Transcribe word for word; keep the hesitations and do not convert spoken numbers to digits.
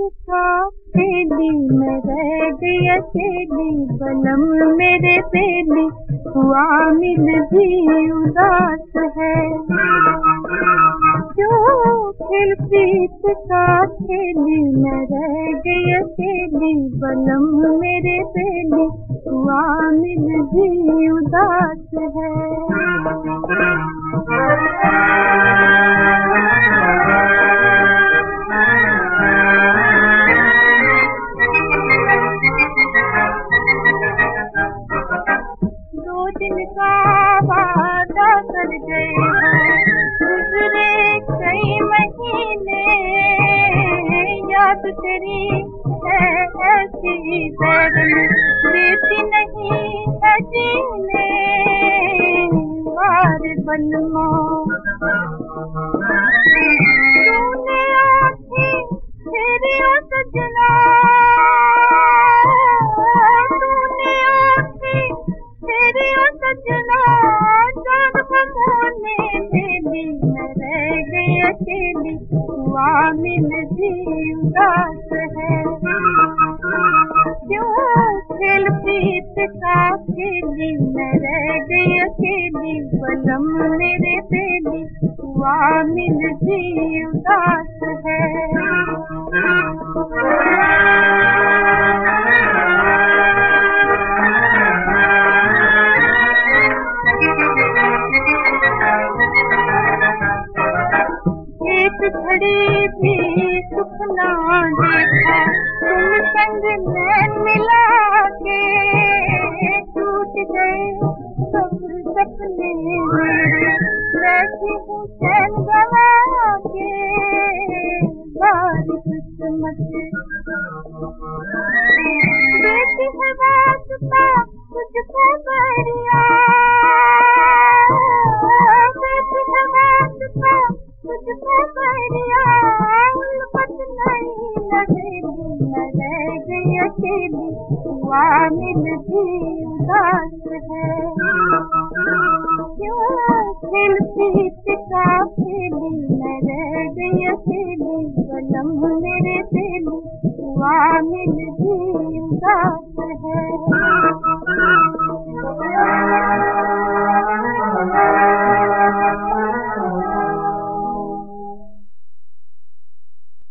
का खेली मैं रह गई अकेली, बलम मेरे बेली हुआ मिल भी उदास है। जो खेल प्रीत का खेली मैं रह गई अकेली, बलम मेरे बेली हुआ मिल भी उदास है। दिन का वादा कर गए गुजरे कई महीने, याद तेरी है ऐसी दर्द देती नहीं है जीने। वार बलमा तूने आँखें तेरी ओ सजना, तूने आँखें तेरी ओ सजना, चाँद बमोने मेली मैं रह गई अकेली, हुआ मिल भी उदास है। क्यों खेल प्रीत का खेली मैं रह गई अकेली, बलम मेरे बेली हुआ मिल भी उदास है। एक घड़ी भी सुख ना देखा तुम संग नैन मिला के, टूट गए सब सपने मेरे बैठी हूँ चैन गवा के। बारी किस्मत देती है वास्ता तुझको बढ़िया, देती है वास्ता तुझको बढ़िया, उल्फत नहीं लगेगी मैं रह गई अकेली, हुआ मिल भी उदास है। क्यों खेल प्रीत का खेली मैं रह गई अकेली, बलम मेरे बेली हुआ मिल भी उदास है।